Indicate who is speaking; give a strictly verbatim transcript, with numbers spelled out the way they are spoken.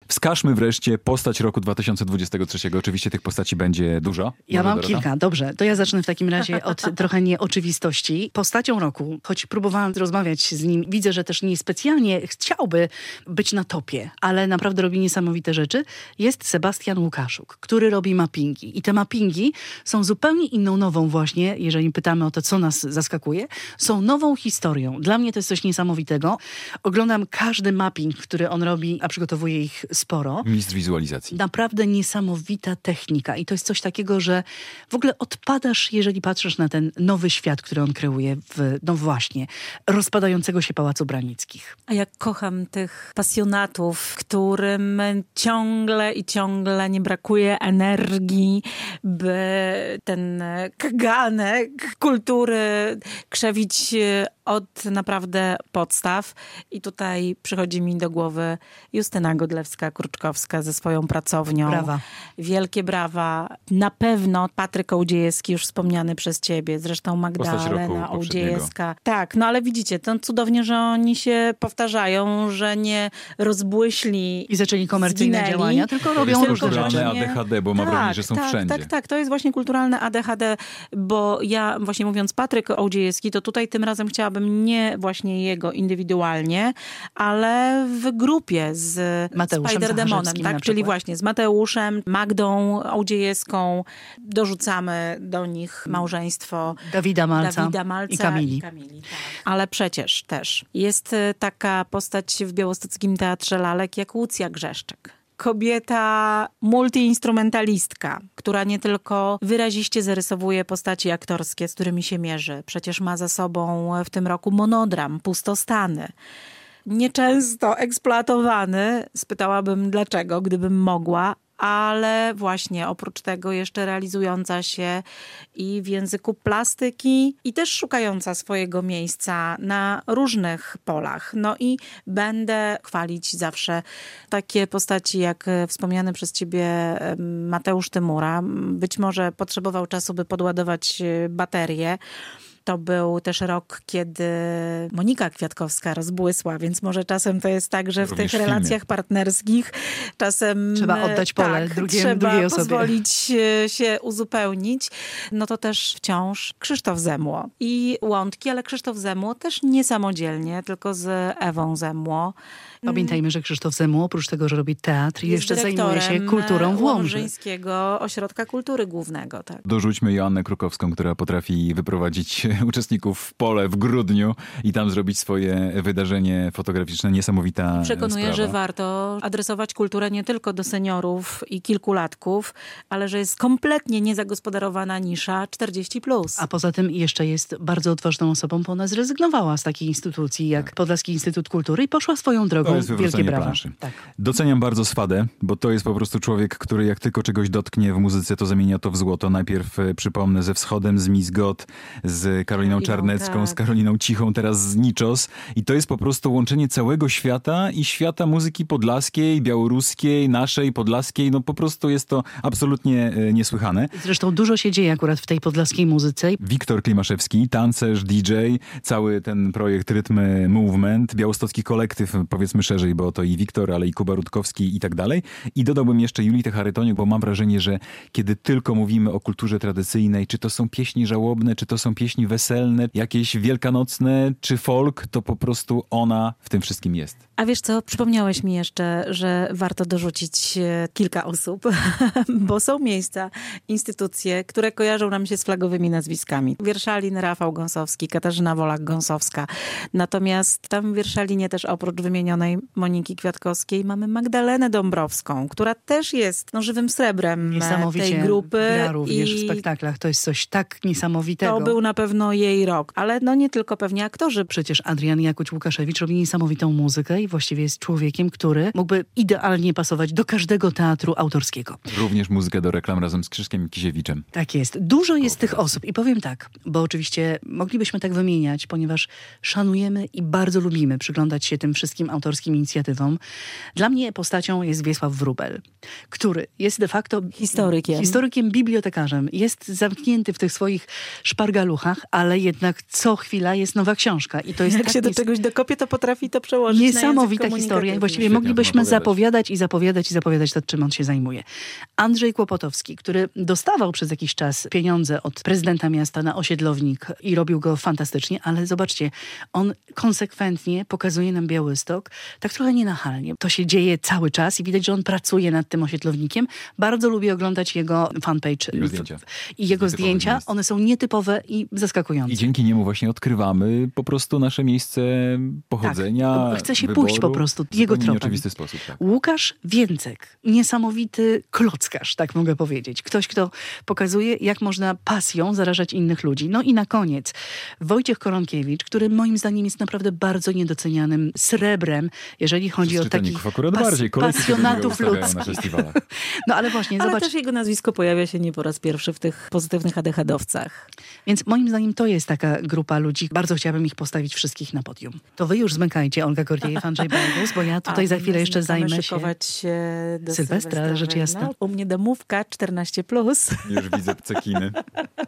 Speaker 1: Wskażmy wreszcie postać roku dwa tysiące dwudziestego trzeciego. Oczywiście tych postaci będzie dużo.
Speaker 2: Ja
Speaker 1: Może
Speaker 2: mam
Speaker 1: Dorota?
Speaker 2: kilka. Dobrze, to ja zacznę w takim razie od trochę nieoczywistości. Postacią roku, choć próbowałam rozmawiać z nim, widzę, że też niespecjalnie chciałby być na topie, ale naprawdę robi niesamowite rzeczy, jest Sebastian Łukaszuk, który robi mappingi. I te mappingi są zupełnie inną, nową właśnie, jeżeli pytamy o to, co nas zaskakuje, są nową historią. Dla mnie to jest coś niesamowitego. Oglądam każdy mapping, który on robi, a przygotowuje ich sporo.
Speaker 1: Mistrz wizualizacji.
Speaker 2: Naprawdę niesamowita technika. I to jest coś takiego, że w ogóle odpadasz, jeżeli patrzysz na ten nowy świat, który on kreuje w, no właśnie, rozpadającego się Pałacu Branickich.
Speaker 3: A jak kocham tych pasjonatów, którym ciągle i ciągle nie brakuje energii, by ten kaganek kultury krzewić od naprawdę podstaw. I tutaj przychodzi mi do głowy Justyna Godlewska-Kruczkowska ze swoją pracownią.
Speaker 2: Brawa.
Speaker 3: Wielkie brawa. Na pewno Patryk Ołdziejewski, już wspomniany przez ciebie. Zresztą Magdalena Ołdziejewska. Tak, no ale widzicie, to cudownie, że oni się powtarzają, że nie rozbłyśli
Speaker 2: I zaczęli komercyjne
Speaker 3: zginęli,
Speaker 2: działania, tylko
Speaker 1: To
Speaker 2: robią
Speaker 1: jest
Speaker 2: różne
Speaker 1: kulturalne
Speaker 2: rzeczy.
Speaker 1: A D H D, bo mam
Speaker 3: tak,
Speaker 1: wrażenie, że są
Speaker 3: tak,
Speaker 1: wszędzie.
Speaker 3: Tak, tak, to jest właśnie kulturalne A D H D, bo ja właśnie mówiąc Patryk Ołdziejewski, to tutaj tym razem chciałabym nie właśnie jego indywidualnie, ale w grupie z
Speaker 2: Mateuszem
Speaker 3: Spider-Demonem,
Speaker 2: Zacharzewskim na
Speaker 3: tak?
Speaker 2: przykład.
Speaker 3: Czyli właśnie z Mateuszem, Magdą Ołdziejewską. Dorzucamy do nich małżeństwo
Speaker 2: Dawida Malca,
Speaker 3: Dawida Malca
Speaker 2: i Kamili.
Speaker 3: I Kamili tak. Ale przecież też jest y, taka postać w Białostockim Teatrze Lalek jak Łucja Grzeszczyk. Kobieta multiinstrumentalistka, która nie tylko wyraziście zarysowuje postaci aktorskie, z którymi się mierzy. Przecież ma za sobą w tym roku monodram Pustostany. Nieczęsto eksploatowany. Spytałabym dlaczego, gdybym mogła. Ale właśnie oprócz tego jeszcze realizująca się i w języku plastyki i też szukająca swojego miejsca na różnych polach. No i będę chwalić zawsze takie postaci jak wspomniany przez ciebie Mateusz Tymura. Być może potrzebował czasu, by podładować baterię. To był też rok, kiedy Monika Kwiatkowska rozbłysła, więc może czasem to jest tak, że w
Speaker 1: Również
Speaker 3: tych
Speaker 1: w filmie.
Speaker 3: relacjach partnerskich czasem
Speaker 2: Trzeba oddać pole
Speaker 3: tak,
Speaker 2: drugiej-
Speaker 3: trzeba
Speaker 2: drugiej osobie.
Speaker 3: pozwolić się uzupełnić. No to też wciąż Krzysztof Zemło i Łądki, ale Krzysztof Zemło też nie samodzielnie, tylko z Ewą Zemło.
Speaker 2: Pamiętajmy, że Krzysztof Zemło, oprócz tego, że robi teatr,
Speaker 3: Jest
Speaker 2: jeszcze zajmuje się
Speaker 3: dyrektorem
Speaker 2: kulturą w Łomży.
Speaker 3: Łomżyńskiego Ośrodka Kultury Głównego. Tak.
Speaker 1: Dorzućmy Joannę Krukowską, która potrafi wyprowadzić uczestników w pole w grudniu i tam zrobić swoje wydarzenie fotograficzne. Niesamowita
Speaker 3: Przekonuję,
Speaker 1: sprawa.
Speaker 3: że warto adresować kulturę nie tylko do seniorów i kilkulatków, ale że jest kompletnie niezagospodarowana nisza czterdzieści plus.
Speaker 2: A poza tym jeszcze jest bardzo odważną osobą, bo ona zrezygnowała z takiej instytucji jak Podlaski Instytut Kultury i poszła swoją drogą.
Speaker 1: To jest
Speaker 2: Wielkie
Speaker 1: wywrócenie
Speaker 2: brawa.
Speaker 1: planszy.
Speaker 2: Tak.
Speaker 1: Doceniam bardzo Swadę, bo to jest po prostu człowiek, który jak tylko czegoś dotknie w muzyce, to zamienia to w złoto. Najpierw, e, przypomnę, ze Wschodem, z Miss God, z Karoliną
Speaker 3: Karoliną,
Speaker 1: Czarnecką,
Speaker 3: tak.
Speaker 1: z Karoliną Cichą, teraz z Niczos. I to jest po prostu łączenie całego świata i świata muzyki podlaskiej, białoruskiej, naszej, podlaskiej. No po prostu jest to absolutnie e, niesłychane.
Speaker 2: Zresztą dużo się dzieje akurat w tej podlaskiej muzyce.
Speaker 1: Wiktor Klimaszewski, tancerz, D J, cały ten projekt Rytmy Movement, białostocki kolektyw, powiedzmy szerzej, bo to i Wiktor, ale i Kuba Rutkowski i tak dalej. I dodałbym jeszcze Julitę Charytoniuk, bo mam wrażenie, że kiedy tylko mówimy o kulturze tradycyjnej, czy to są pieśni żałobne, czy to są pieśni weselne, jakieś wielkanocne, czy folk, to po prostu ona w tym wszystkim jest.
Speaker 3: A wiesz co, przypomniałeś mi jeszcze, że warto dorzucić e, kilka osób, bo są miejsca, instytucje, które kojarzą nam się z flagowymi nazwiskami. Wierszalin Rafał Gąsowski, Katarzyna Wolak-Gąsowska. Natomiast tam w Wierszalinie też oprócz wymienionej Moniki Kwiatkowskiej mamy Magdalenę Dąbrowską, która też jest no, żywym srebrem
Speaker 2: Niesamowicie
Speaker 3: tej grupy.
Speaker 2: gra również w
Speaker 3: I
Speaker 2: spektaklach. To jest coś tak niesamowitego.
Speaker 3: to był na pewno jej rok, ale no nie tylko pewnie aktorzy.
Speaker 2: Przecież Adrian Jakuć-Łukaszewicz robi niesamowitą muzykę i właściwie jest człowiekiem, który mógłby idealnie pasować do każdego teatru autorskiego.
Speaker 1: Również muzykę do reklam razem z Krzyszkiem Kisiewiczem.
Speaker 2: Tak jest. Dużo jest tych osób i powiem tak, bo oczywiście moglibyśmy tak wymieniać, ponieważ szanujemy i bardzo lubimy przyglądać się tym wszystkim autorskim autorskim inicjatywom. Dla mnie postacią jest Wiesław Wróbel, który jest de facto
Speaker 3: Historykiem.
Speaker 2: historykiem, bibliotekarzem. Jest zamknięty w tych swoich szpargaluchach, ale jednak co chwila jest nowa książka. I to jest
Speaker 3: Jak
Speaker 2: tak
Speaker 3: się do
Speaker 2: nies-
Speaker 3: czegoś dokopie, to potrafi to przełożyć
Speaker 2: niesamowita
Speaker 3: na język
Speaker 2: historia. I właściwie
Speaker 1: Świetnie
Speaker 2: moglibyśmy
Speaker 1: o tym opowiadać.
Speaker 2: zapowiadać i zapowiadać i zapowiadać to, czym on się zajmuje. Andrzej Kłopotowski, który dostawał przez jakiś czas pieniądze od prezydenta miasta na osiedlownik i robił go fantastycznie, ale zobaczcie, on konsekwentnie pokazuje nam Białystok, tak trochę nienachalnie. To się dzieje cały czas i widać, że on pracuje nad tym osiedlownikiem. Bardzo lubię oglądać jego fanpage
Speaker 1: Jego
Speaker 2: w-
Speaker 1: zdjęcia.
Speaker 2: i jego
Speaker 1: Z nietypowych
Speaker 2: zdjęcia.
Speaker 1: miejsc.
Speaker 2: One są nietypowe i zaskakujące.
Speaker 1: I dzięki niemu właśnie odkrywamy po prostu nasze miejsce pochodzenia,
Speaker 2: Tak. Chce się
Speaker 1: wyboru,
Speaker 2: pójść po prostu
Speaker 1: w
Speaker 2: jego
Speaker 1: zupełnie
Speaker 2: tropem.
Speaker 1: nieoczywisty sposób. Tak.
Speaker 2: Łukasz Więcek, niesamowity klockarz, tak mogę powiedzieć. Ktoś, kto pokazuje, jak można pasją zarażać innych ludzi. No i na koniec Wojciech Koronkiewicz, który moim zdaniem jest naprawdę bardzo niedocenianym srebrem, jeżeli chodzi
Speaker 1: Przez
Speaker 2: o takich
Speaker 1: czytelników akurat
Speaker 2: pas-
Speaker 1: bardziej. Kolejki się do niego
Speaker 2: pasjonatów
Speaker 1: ustawiają na
Speaker 2: ludzkich.
Speaker 1: festiwalach.
Speaker 2: No ale właśnie,
Speaker 3: Ale
Speaker 2: zobacz.
Speaker 3: też jego nazwisko pojawia się nie po raz pierwszy w tych pozytywnych adechadowcach.
Speaker 2: Więc moim zdaniem to jest taka grupa ludzi. Bardzo chciałabym ich postawić wszystkich na podium. To wy już zmykajcie, Olga Gordziejew, Andrzej Bajgus, bo ja tutaj
Speaker 3: A
Speaker 2: za chwilę
Speaker 3: my
Speaker 2: jeszcze
Speaker 3: zaczynamy
Speaker 2: zajmę się.
Speaker 3: szykować się do
Speaker 2: Sylwestra,
Speaker 3: Sylwestra,
Speaker 2: rzecz jasna.
Speaker 3: No, u mnie domówka czternaście plus.
Speaker 1: Już widzę cekiny.